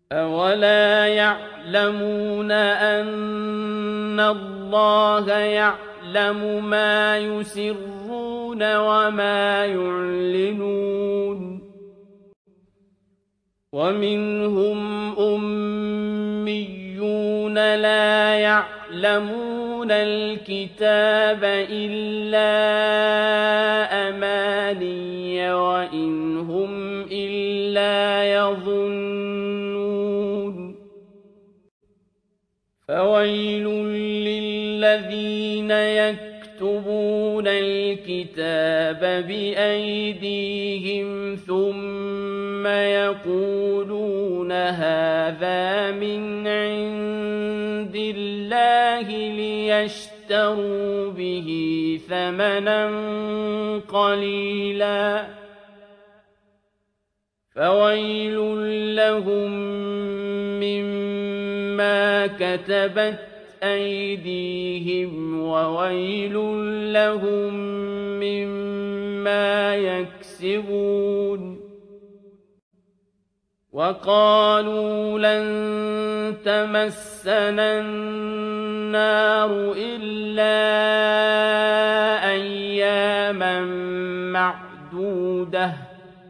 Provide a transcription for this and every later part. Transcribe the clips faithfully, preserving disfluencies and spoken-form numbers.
أَوَلَا يَعْلَمُونَ أَنَّ اللَّهَ يَعْلَمُ مَا يُسِرُّونَ وَمَا يُعْلِنُونَ وَمِنْهُمْ أُمِّيُّونَ لَا يَعْلَمُونَ الْكِتَابَ إِلَّا أَمَانِيَّ وَإِنْ هُمْ إِلَّا يَظُنُّونَ فَوَيْلٌ لِّلَّذِينَ يَكْتُبُونَ الْكِتَابَ بِأَيْدِيهِمْ ثُمَّ يَقُولُونَ هَٰذَا مِنْ عِندِ اللَّهِ لِيَشْتَرُوا بِهِ ثَمَنًا قَلِيلًا فَوَيْلٌ لَّهُم مِّمَّا كَتَبَتْ أَيْدِيهِمْ وَوَيْلٌ لَّهُم مِّمَّا يَكْسِبُونَ وَقَالُوا لَن تَمَسَّنَا النَّارُ إِلَّا أَيَّامًا مَّعْدُودَةً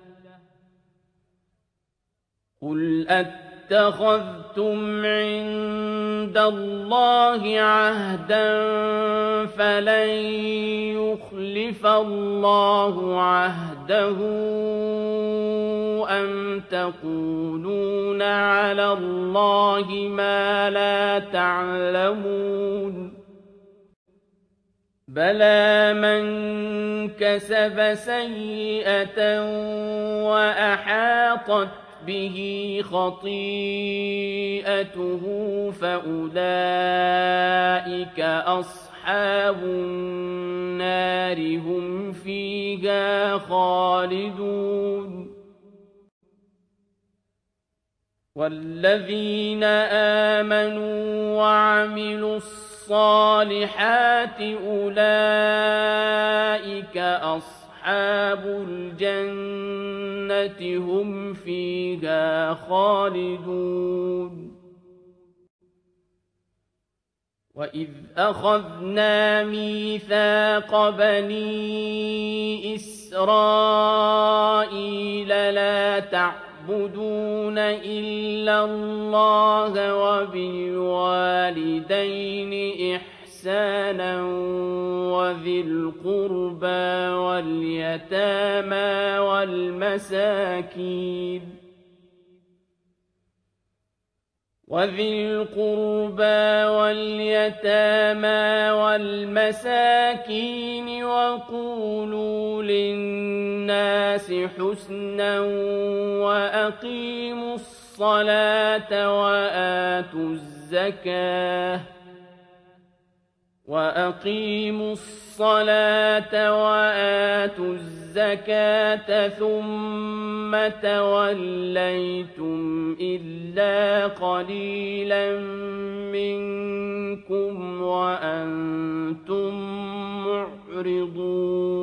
قُلْ أَتَّخَذْتُمْ عِندَ اللَّهِ عَهْدًا فَلَن يُخْلِفَ اللَّهُ عَهْدَهُ أَمْ تَقُولُونَ عَلَى اللَّهِ مَا لَا تَعْلَمُونَ بَلَىٰ مَن كَسَبَ سَيِّئَةً وَأَحَاطَتْ بِهِ خَطِيئَتُهُ فَأُولَٰئِكَ أَصْحَابُ النَّارِ هُمْ فِيهَا خَالِدُونَ وَالَّذِينَ آمَنُوا وَعَمِلُوا الصَّالِحَاتِ أُولَٰئِكَ أَصْحَابُ الْجَنَّةِ هُمْ فِيهَا خَالِدُونَ وَإِذْ أَخَذْنَا مِيثَاقَ بَنِي إِسْرَائِيلَ لَا تَعْبُدُونَ إِلَّا اللَّهَ وَبِالْوَالِدَيْنِ إِحْسَانًا وَذِي الْقُرْبَىٰ وَالْيَتَامَىٰ وَالْمَسَاكِينِ وَذِي الْقُرْبَىٰ وَالْيَتَامَىٰ وَالْمَسَاكِينِ وَقُولُوا لِلنَّاسِ حُسْنًا وَأَقِيمُوا الصَّلَاةَ وَآتُوا الزَّكَاةَ وَأَقِيمُوا الصَّلَاةَ وَآتُوا الزَّكَاةَ ثُمَّ تَوَلَّيْتُمْ إِلَّا قَلِيلًا مِّنكُمْ وَأَنتُم مُّعْرِضُونَ